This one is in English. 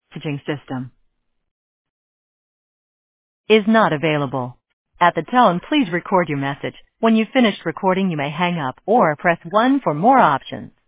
messaging system is not available. At the tone, please record your message. When you've finished recording, you may hang up or press 1 for more options.